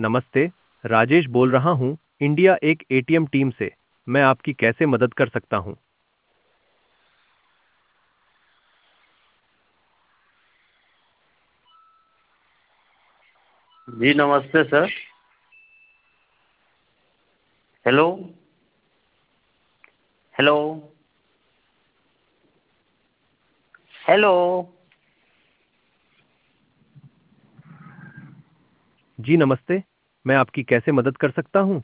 नमस्ते, राजेश बोल रहा हूँ, इंडिया एक एटीएम टीम से। मैं आपकी कैसे मदद कर सकता हूँ? जी नमस्ते सर। हेलो। हेलो। हेलो। जी नमस्ते, मैं आपकी कैसे मदद कर सकता हूँ?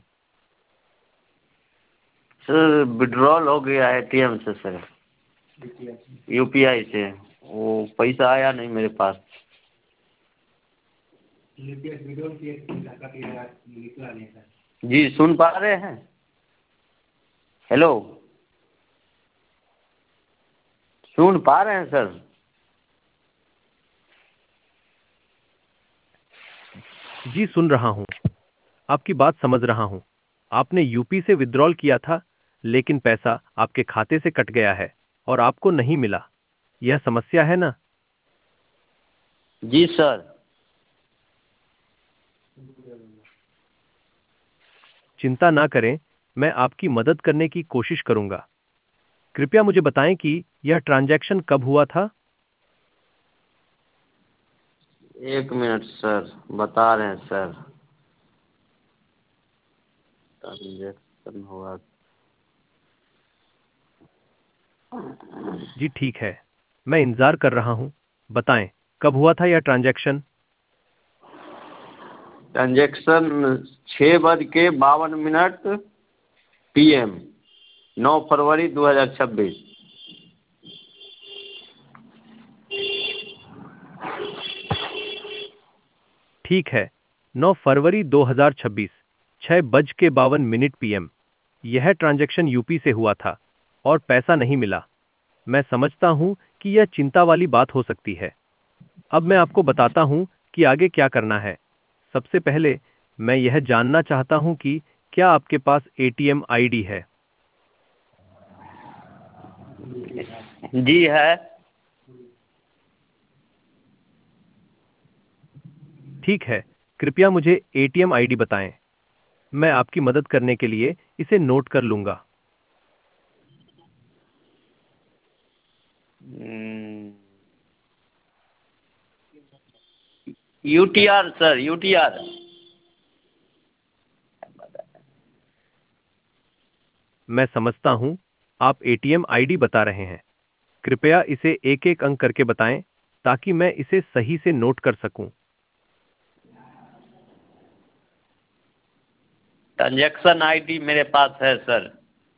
सर विड्रॉल हो गया है एटीएम से सर, यूपीआई से। वो पैसा आया नहीं मेरे पास। जी सुन पा रहे हैं? हेलो, सुन पा रहे हैं सर? जी सुन रहा हूँ, आपकी बात समझ रहा हूँ। आपने यूपी से विड्रॉल किया था, लेकिन पैसा आपके खाते से कट गया है और आपको नहीं मिला। यह समस्या है ना? जी सर। चिंता ना करें, मैं आपकी मदद करने की कोशिश करूंगा। कृपया मुझे बताएं कि यह ट्रांजैक्शन कब हुआ था? एक मिनट सर, बता रहे हैं सर। ट्रांजेक्शन हुआ। जी ठीक है, मैं इंतजार कर रहा हूं। बताएं, कब हुआ था यह ट्रांजैक्शन? ट्रांजेक्शन 6:52 PM, 9 फरवरी 2026। ठीक है, 9 फरवरी 2026, 6:52 PM। यह ट्रांजैक्शन यूपी से हुआ था और पैसा नहीं मिला। मैं समझता हूं कि यह चिंता वाली बात हो सकती है। अब मैं आपको बताता हूं कि आगे क्या करना है। सबसे पहले मैं यह जानना चाहता हूं कि क्या आपके पास एटीएम आईडी है? जी है। ठीक है, कृपया मुझे एटीएम आईडी बताएं। मैं आपकी मदद करने के लिए इसे नोट कर लूंगा। UTR sir, UTR. मैं समझता हूं, आप एटीएम आईडी बता रहे हैं। कृपया इसे एक एक अंक करके बताएं ताकि मैं इसे सही से नोट कर सकूं। ट्रांजेक्शन आईडी मेरे पास है सर।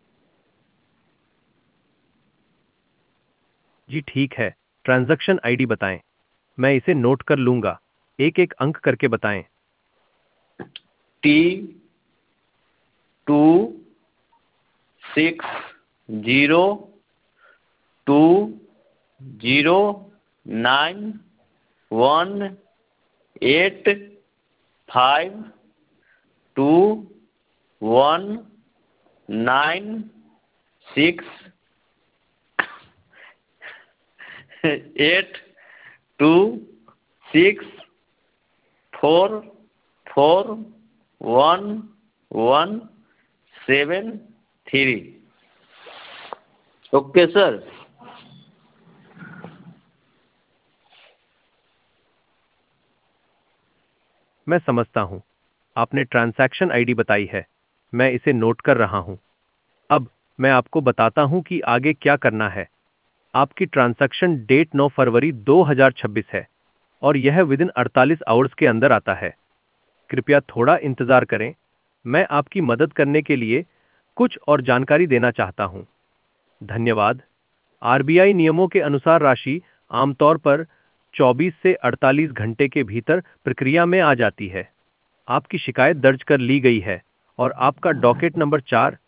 जी ठीक है, ट्रांजैक्शन आईडी बताएं। मैं इसे नोट कर लूंगा। एक एक अंक करके बताएं। T 2 6 0 2 1 9 6 4 4 1 1 7 3। Okay sir. मैं समझता हूं, आपने ट्रांजैक्शन आईडी बताई है। मैं इसे नोट कर रहा हूं। अब मैं आपको बताता हूं कि आगे क्या करना है। आपकी ट्रांजैक्शन डेट 9 फरवरी 2026 है और यह विदिन 48 आवर्स के अंदर आता है। कृपया थोड़ा इंतजार करें। मैं आपकी मदद करने के लिए कुछ और जानकारी देना चाहता हूं। धन्यवाद। आरबीआई नियमों के अनुसार राशि आमतौर पर 24 से 48 घंटे के भीतर प्रक्रिया में आ जाती है। आपकी शिकायत दर्ज कर ली गई है और आपका डॉकेट नंबर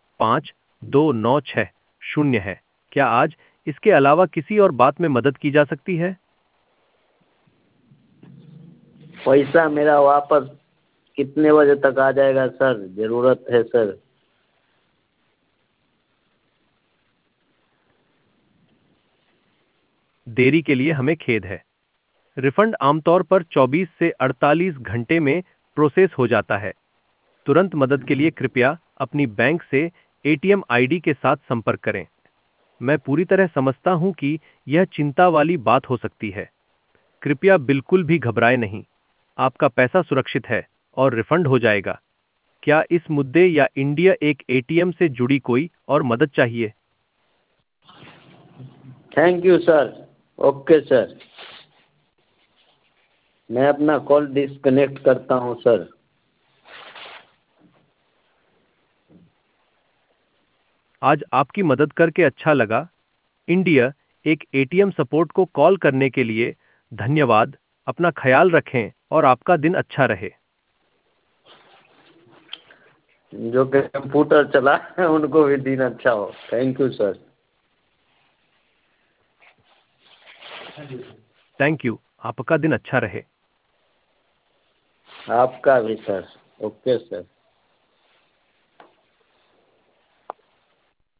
452960 है। क्या आज इसके अलावा किसी और बात में मदद की जा सकती है? पैसा मेरा वापस कितने बजे तक आ जाएगा सर? ज़रूरत है सर। देरी के लिए हमें खेद है। रिफंड आमतौर पर 24 से 48 घंटे में प्रोसेस हो जाता है। तुरंत मदद के लिए कृपया अपनी बैंक से एटीएम आईडी के साथ संपर्क करें। मैं पूरी तरह समझता हूं कि यह चिंता वाली बात हो सकती है। कृपया बिल्कुल भी घबराएं नहीं। आपका पैसा सुरक्षित है और रिफंड हो जाएगा। क्या इस मुद्दे या इंडिया एक एटीएम से जुड़ी कोई और मदद चाहिए? Thank you sir. Okay sir, मैं अपना कॉल डिस्कनेक्ट करता हूँ सर। आज आपकी मदद करके अच्छा लगा। इंडिया एक एटीएम सपोर्ट को कॉल करने के लिए धन्यवाद। अपना ख्याल रखें और आपका दिन अच्छा रहे। जो कंप्यूटर चला है उनको भी दिन अच्छा हो। Thank you sir. Thank you. आपका दिन अच्छा रहे। आपका भी सर। Okay sir.